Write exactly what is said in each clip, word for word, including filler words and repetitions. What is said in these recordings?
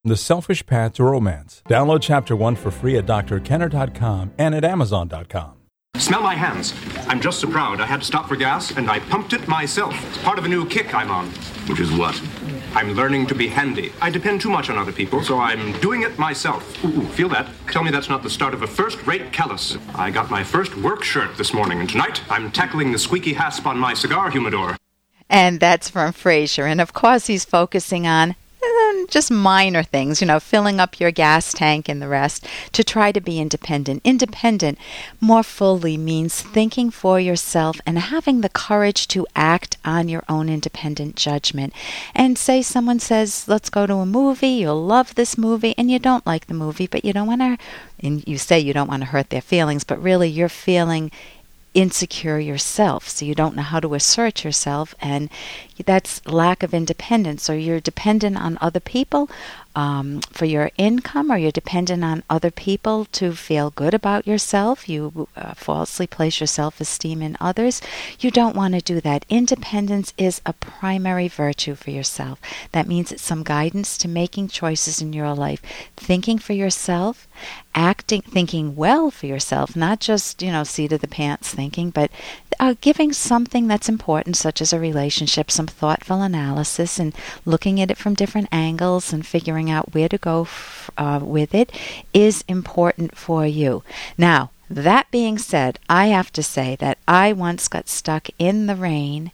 The Selfish Path to Romance. Download Chapter one for free at D R Kenner dot com and at Amazon dot com. Smell my hands. I'm just so proud I had to stop for gas, and I pumped it myself. It's part of a new kick I'm on. Which is what? I'm learning to be handy. I depend too much on other people, so I'm doing it myself. Ooh, feel that? Tell me that's not the start of a first-rate callus. I got my first work shirt this morning, and tonight I'm tackling the squeaky hasp on my cigar humidor. And that's from Frasier. And of course he's focusing on just minor things, you know, filling up your gas tank and the rest, to try to be independent. Independent more fully means thinking for yourself and having the courage to act on your own independent judgment. And say someone says, let's go to a movie, you'll love this movie, and you don't like the movie, but you don't want to, and you say you don't want to hurt their feelings, but really you're feeling insecure yourself, so you don't know how to assert yourself, and that's lack of independence. Or you're dependent on other people um, for your income, or you're dependent on other people to feel good about yourself. You uh, falsely place your self-esteem in others. You don't want to do that. Independence is a primary virtue for yourself. That means it's some guidance to making choices in your life, thinking for yourself, acting, thinking well for yourself, not just, you know, seat of the pants thinking, but uh, giving something that's important, such as a relationship, some thoughtful analysis, and looking at it from different angles and figuring out where to go f- uh, with it is important for you. Now, that being said, I have to say that I once got stuck in the rain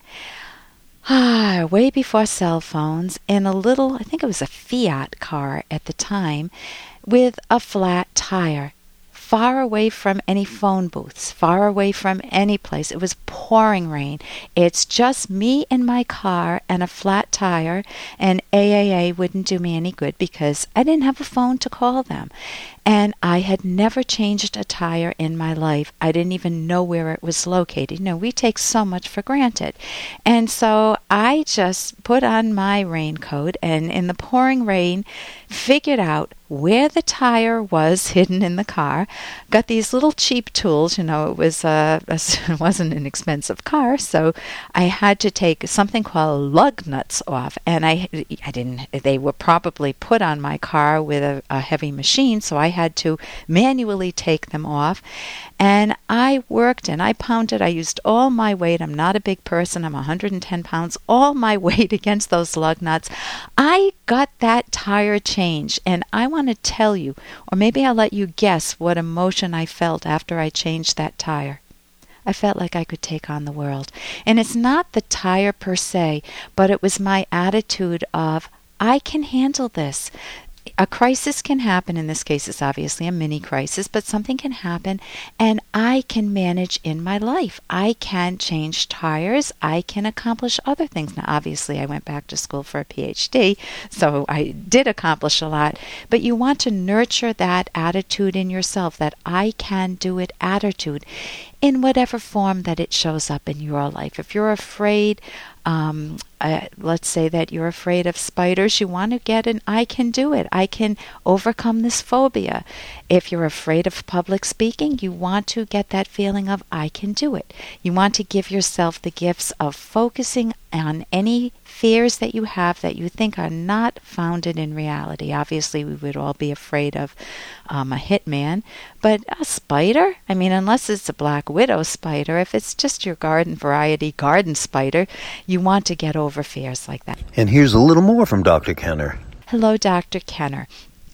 Ah, way before cell phones, in a little, I think it was a Fiat car at the time, with a flat tire, far away from any phone booths, far away from any place. It was pouring rain. It's just me in my car and a flat tire, and A A A wouldn't do me any good because I didn't have a phone to call them. And I had never changed a tire in my life. I didn't even know where it was located. You know, we take so much for granted. And so I just put on my raincoat and in the pouring rain figured out where the tire was hidden in the car. Got these little cheap tools. You know, it was uh, it wasn't an expensive car, so I had to take something called lug nuts off. And I I didn't. They were probably put on my car with a, a heavy machine, so I had to manually take them off. And I worked and I pounded. I used all my weight. I'm not a big person. I'm one hundred ten pounds. All my weight against those lug nuts. I got that tire changed. And I want to tell you, or maybe I'll let you guess what emotion I felt after I changed that tire. I felt like I could take on the world. And it's not the tire per se, but it was my attitude of, I can handle this. A crisis can happen. In this case, it's obviously a mini crisis, but something can happen, and I can manage in my life. I can change tires. I can accomplish other things. Now, obviously, I went back to school for a P H D, so I did accomplish a lot. But you want to nurture that attitude in yourself, that I can do it attitude, in whatever form that it shows up in your life. If you're afraid, Um, uh, let's say that you're afraid of spiders, you want to get an I can do it. I can overcome this phobia. If you're afraid of public speaking, you want to get that feeling of I can do it. You want to give yourself the gifts of focusing on any fears that you have that you think are not founded in reality. Obviously, we would all be afraid of um, a hitman, but a spider? I mean, unless it's a black widow spider, if it's just your garden variety garden spider, you want to get over fears like that. And here's a little more from Doctor Kenner. Hello, Doctor Kenner.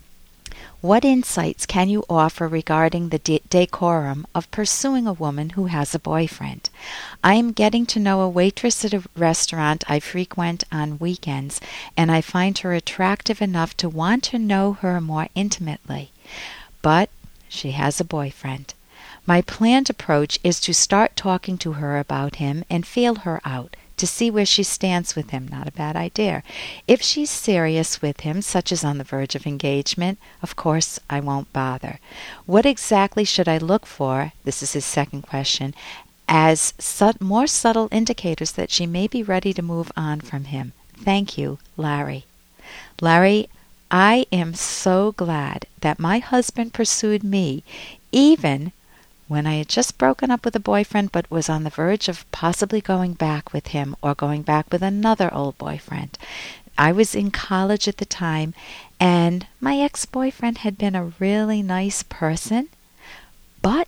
What insights can you offer regarding the de- decorum of pursuing a woman who has a boyfriend? I am getting to know a waitress at a restaurant I frequent on weekends, and I find her attractive enough to want to know her more intimately. But she has a boyfriend. My planned approach is to start talking to her about him and feel her out, to see where she stands with him. Not a bad idea. If she's serious with him, such as on the verge of engagement, of course I won't bother. What exactly should I look for, this is his second question, as su- more subtle indicators that she may be ready to move on from him? Thank you, Larry. Larry, I am so glad that my husband pursued me, even when I had just broken up with a boyfriend but was on the verge of possibly going back with him or going back with another old boyfriend. I was in college at the time, and my ex-boyfriend had been a really nice person, but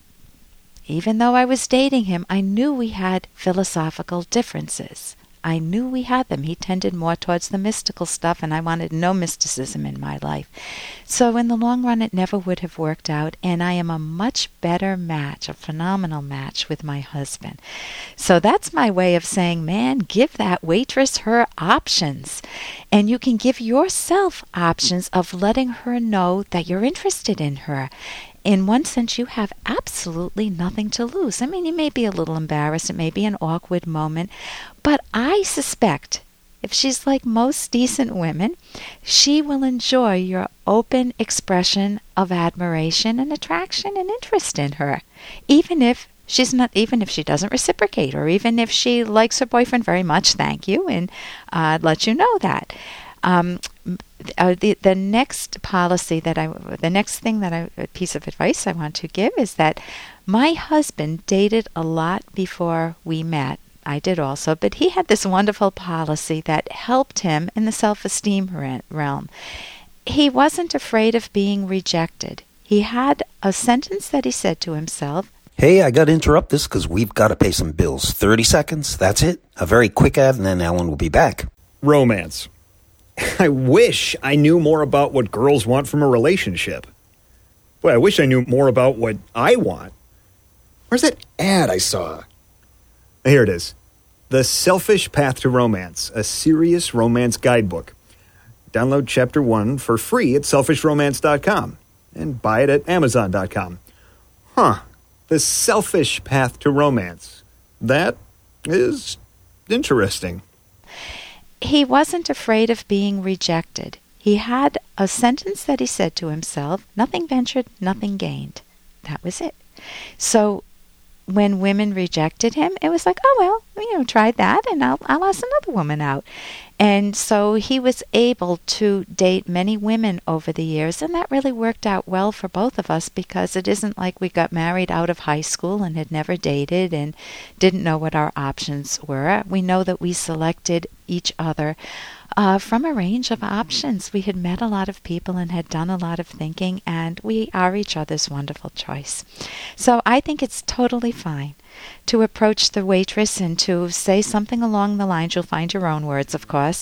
even though I was dating him, I knew we had philosophical differences. I knew we had them. He tended more towards the mystical stuff, and I wanted no mysticism in my life. So in the long run, it never would have worked out, and I am a much better match, a phenomenal match with my husband. So that's my way of saying, man, give that waitress her options. And you can give yourself options of letting her know that you're interested in her. In one sense, you have absolutely nothing to lose. I mean, you may be a little embarrassed. It may be an awkward moment. But I suspect if she's like most decent women, she will enjoy your open expression of admiration and attraction and interest in her, even if she's not, even if she doesn't reciprocate, or even if she likes her boyfriend very much, thank you, and uh, let you know that. Um, uh, the the next policy that I, the next thing that I, a piece of advice I want to give is that my husband dated a lot before we met. I did also, but he had this wonderful policy that helped him in the self-esteem realm. He wasn't afraid of being rejected. He had a sentence that he said to himself. Hey, I got to interrupt this because we've got to pay some bills. thirty seconds, that's it. A very quick ad, and then Ellen will be back. Romance. I wish I knew more about what girls want from a relationship. Boy, I wish I knew more about what I want. Where's that ad I saw? Here it is. The Selfish Path to Romance, a serious romance guidebook. Download chapter one for free at selfish romance dot com and buy it at amazon dot com. Huh. The Selfish Path to Romance. That is interesting. He wasn't afraid of being rejected. He had a sentence that he said to himself, nothing ventured, nothing gained. That was it. So when women rejected him, it was like, oh, well, you know, try that, and I'll, I'll ask another woman out. And so he was able to date many women over the years, and that really worked out well for both of us, because it isn't like we got married out of high school and had never dated and didn't know what our options were. We know that we selected each other Uh, from a range of options. We had met a lot of people and had done a lot of thinking, and we are each other's wonderful choice. So I think it's totally fine to approach the waitress and to say something along the lines, you'll find your own words, of course.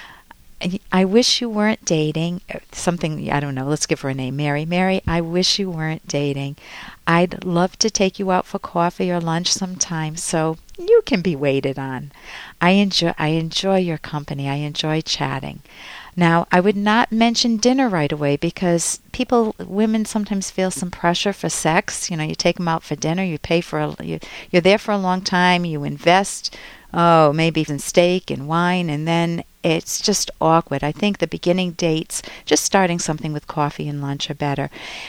I wish you weren't dating. Something, I don't know, let's give her a name. Mary. Mary, I wish you weren't dating. I'd love to take you out for coffee or lunch sometime so you can be waited on. I enjoy I enjoy your company. I enjoy chatting. Now, I would not mention dinner right away, because people, women sometimes feel some pressure for sex. You know, you take them out for dinner, you pay for, a, you, you're there for a long time, you invest, oh, maybe even steak and wine, and then it's just awkward. I think the beginning dates, just starting something with coffee and lunch are better.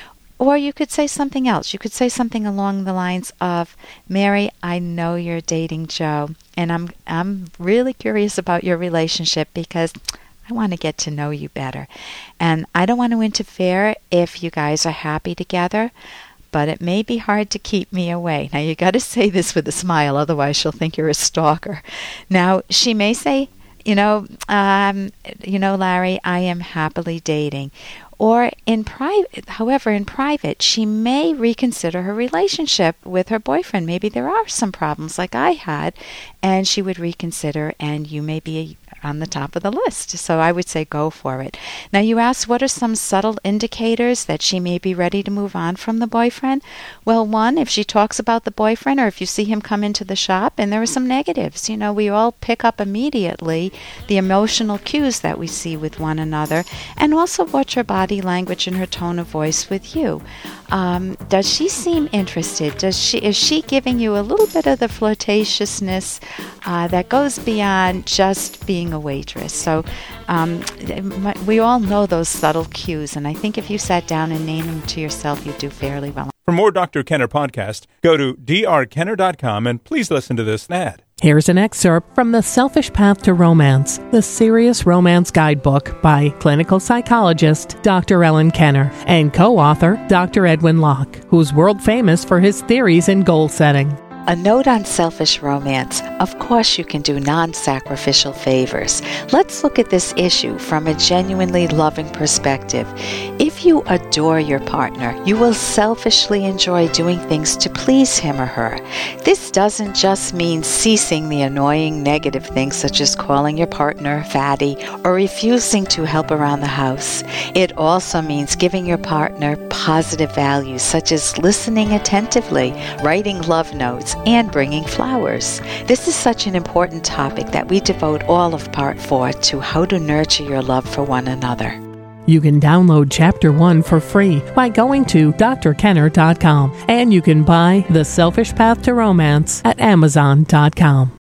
Or you could say something else. You could say something along the lines of, Mary, I know you're dating Joe, and I'm I'm really curious about your relationship because I want to get to know you better. And I don't want to interfere if you guys are happy together, but it may be hard to keep me away. Now, you got to say this with a smile, otherwise she'll think you're a stalker. Now, she may say, you know, um, you know, Larry, I am happily dating. Or in private, however, in private, she may reconsider her relationship with her boyfriend. Maybe there are some problems like I had, and she would reconsider, and you may be on the top of the list. So I would say go for it. Now, you asked what are some subtle indicators that she may be ready to move on from the boyfriend? Well, one, if she talks about the boyfriend, or if you see him come into the shop and there are some negatives. You know, we all pick up immediately the emotional cues that we see with one another, and also watch her body language and her tone of voice with you. Um, does she seem interested? Does she is she giving you a little bit of the flirtatiousness uh, that goes beyond just being a waitress? So um, we all know those subtle cues, and I think if you sat down and named them to yourself, you'd do fairly well. For more Doctor Kenner podcast, go to d r kenner dot com and please listen to this ad. Here's an excerpt from The Selfish Path to Romance, the Serious Romance Guidebook by clinical psychologist Doctor Ellen Kenner and co-author Doctor Edwin Locke, who's world famous for his theories in goal setting. A note on selfish romance. Of course you can do non-sacrificial favors. Let's look at this issue from a genuinely loving perspective. If you adore your partner, you will selfishly enjoy doing things to please him or her. This doesn't just mean ceasing the annoying negative things such as calling your partner fatty or refusing to help around the house. It also means giving your partner positive values such as listening attentively, writing love notes, and bringing flowers. This is such an important topic that we devote all of part four to how to nurture your love for one another. You can download Chapter one for free by going to D R Kenner dot com, and you can buy The Selfish Path to Romance at Amazon dot com.